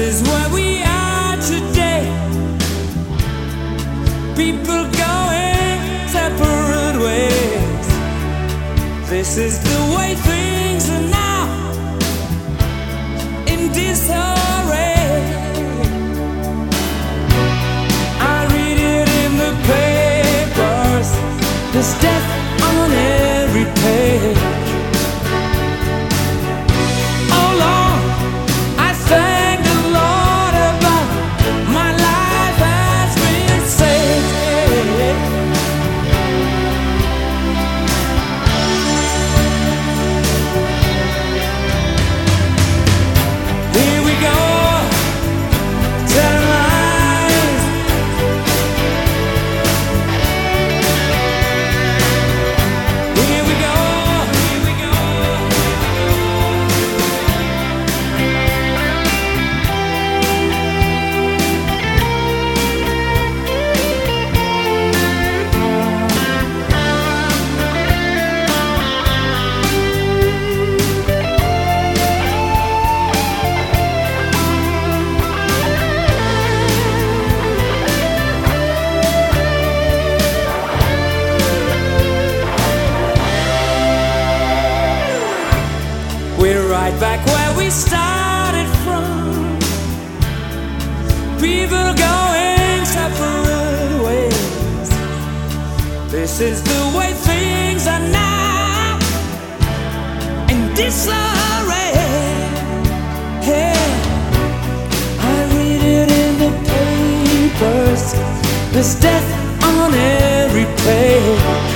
is where we are today. People going separate ways. This is the way things are now, in disarray. I read it in the papers, there's death on every page. Oh Lord, I thank the Lord about my life has been saved. Here we go, telling lies. Here we go, here we go. We're right back where we started from. People going separate ways. This is the way things are now, in disarray. Hey, I read it in the papers, there's death on every page.